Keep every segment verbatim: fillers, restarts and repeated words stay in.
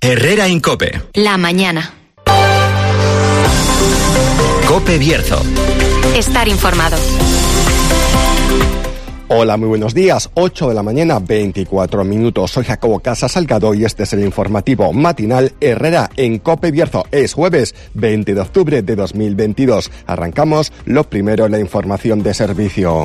Herrera en COPE. La mañana. COPE Bierzo. Estar informado. Hola, muy buenos días. ocho de la mañana, veinticuatro minutos. Soy Jacobo Casas Salgado y este es el informativo matinal Herrera en COPE Bierzo. Es jueves veinte de octubre de dos mil veintidós. Arrancamos lo primero, la información de servicio.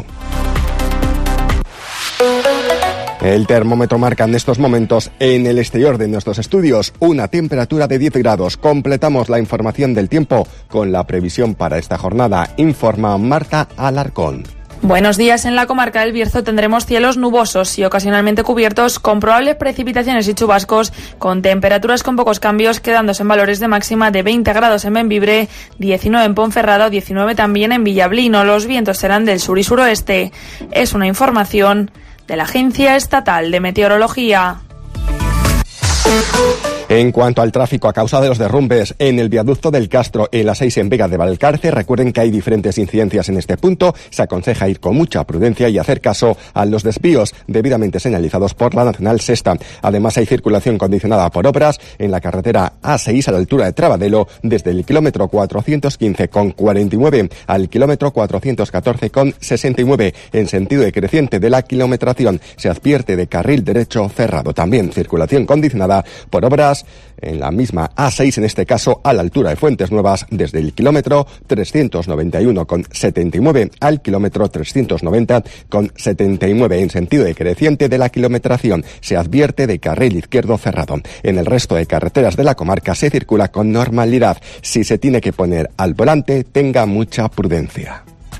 El termómetro marca en estos momentos en el exterior de nuestros estudios una temperatura de diez grados. Completamos la información del tiempo con la previsión para esta jornada. Informa Marta Alarcón. Buenos días. En la comarca del Bierzo tendremos cielos nubosos y ocasionalmente cubiertos con probables precipitaciones y chubascos, con temperaturas con pocos cambios, quedándose en valores de máxima de veinte grados en Bembibre, diecinueve en Ponferrada, diecinueve también en Villablino. Los vientos serán del sur y suroeste. Es una información de la Agencia Estatal de Meteorología. En cuanto al tráfico a causa de los derrumbes en el viaducto del Castro en la seis en Vega de Valcarce, recuerden que hay diferentes incidencias en este punto. Se aconseja ir con mucha prudencia y hacer caso a los desvíos debidamente señalizados por la Nacional Sexta. Además, hay circulación condicionada por obras en la carretera A seis a la altura de Trabadelo, desde el kilómetro cuatrocientos quince con cuarenta y nueve al kilómetro cuatrocientos catorce con sesenta y nueve. En sentido decreciente de la kilometración, se advierte de carril derecho cerrado. También circulación condicionada por obras en la misma A seis, en este caso a la altura de Fuentes Nuevas, desde el kilómetro trescientos noventa y uno con setenta y nueve al kilómetro trescientos noventa con setenta y nueve. En sentido decreciente de la kilometración, se advierte de carril izquierdo cerrado. En el resto de carreteras de la comarca se circula con normalidad. Si se tiene que poner al volante, tenga mucha prudencia.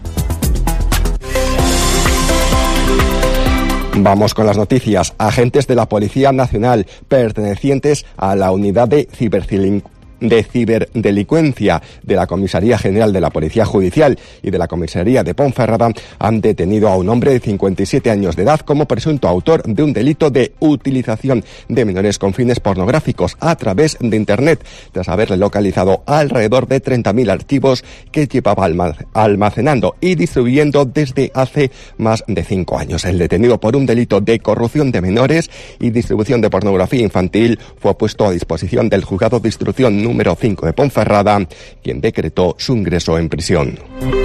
Vamos con las noticias. Agentes de la Policía Nacional pertenecientes a la unidad de ciberdelincuencia de ciberdelincuencia de la Comisaría General de la Policía Judicial y de la Comisaría de Ponferrada han detenido a un hombre de cincuenta y siete años de edad como presunto autor de un delito de utilización de menores con fines pornográficos a través de Internet, tras haberle localizado alrededor de treinta mil archivos que llevaba almacenando y distribuyendo desde hace más de cinco años. El detenido por un delito de corrupción de menores y distribución de pornografía infantil fue puesto a disposición del Juzgado de Instrucción número cinco de Ponferrada, quien decretó su ingreso en prisión.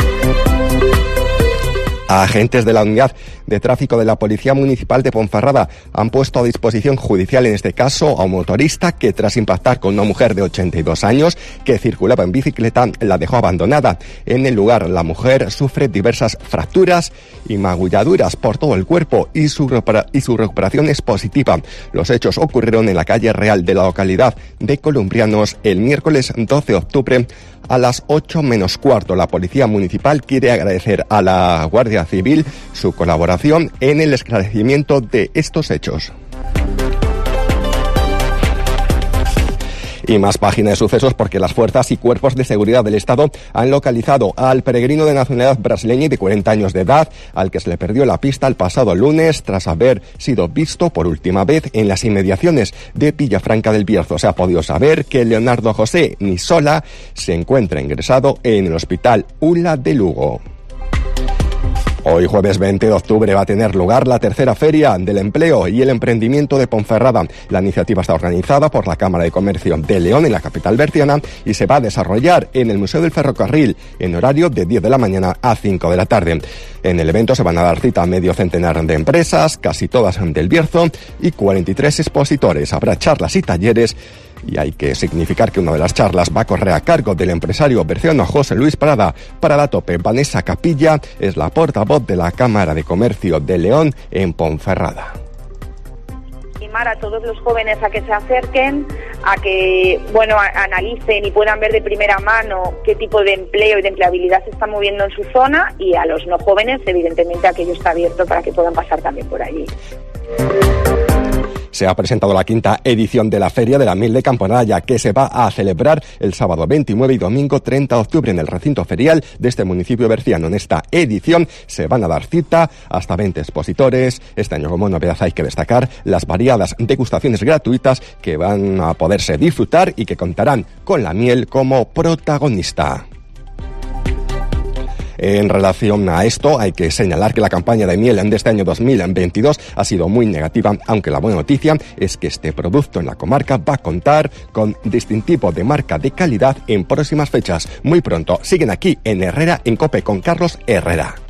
Agentes de la Unidad de Tráfico de la Policía Municipal de Ponferrada han puesto a disposición judicial, en este caso, a un motorista que, tras impactar con una mujer de ochenta y dos años que circulaba en bicicleta, la dejó abandonada. En el lugar, la mujer sufre diversas fracturas y magulladuras por todo el cuerpo y su, repara- y su recuperación es positiva. Los hechos ocurrieron en la calle Real de la localidad de Columbrianos el miércoles doce de octubre a las ocho menos cuarto. La Policía Municipal quiere agradecer a la Guardia Civil su colaboración en el esclarecimiento de estos hechos. Y más página de sucesos, porque las fuerzas y cuerpos de seguridad del Estado han localizado al peregrino de nacionalidad brasileña y de cuarenta años de edad, al que se le perdió la pista el pasado lunes tras haber sido visto por última vez en las inmediaciones de Villafranca del Bierzo. Se ha podido saber que Leonardo José Nisola se encuentra ingresado en el Hospital Ula de Lugo. Hoy, jueves veinte de octubre, va a tener lugar la tercera Feria del Empleo y el Emprendimiento de Ponferrada. La iniciativa está organizada por la Cámara de Comercio de León, en la capital berciana, y se va a desarrollar en el Museo del Ferrocarril en horario de diez de la mañana a cinco de la tarde. En el evento se van a dar cita a medio centenar de empresas, casi todas del Bierzo, y cuarenta y tres expositores. Habrá charlas y talleres. Y hay que significar que una de las charlas va a correr a cargo del empresario berciano José Luis Prada. Para la tope, Vanessa Capilla es la portavoz de la Cámara de Comercio de León en Ponferrada. Animar a todos los jóvenes a que se acerquen, a que bueno a, analicen y puedan ver de primera mano qué tipo de empleo y de empleabilidad se está moviendo en su zona, y a los no jóvenes, evidentemente, aquello está abierto para que puedan pasar también por allí. Se ha presentado la quinta edición de la Feria de la Miel de Camponalla, que se va a celebrar el sábado veintinueve y domingo treinta de octubre en el recinto ferial de este municipio berciano. En esta edición se van a dar cita hasta veinte expositores. Este año, como novedad, hay que destacar las variadas degustaciones gratuitas que van a poderse disfrutar y que contarán con la miel como protagonista. En relación a esto, hay que señalar que la campaña de miel de este año dos mil veintidós ha sido muy negativa, aunque la buena noticia es que este producto en la comarca va a contar con distintivo de marca de calidad en próximas fechas. Muy pronto, siguen aquí en Herrera en COPE con Carlos Herrera.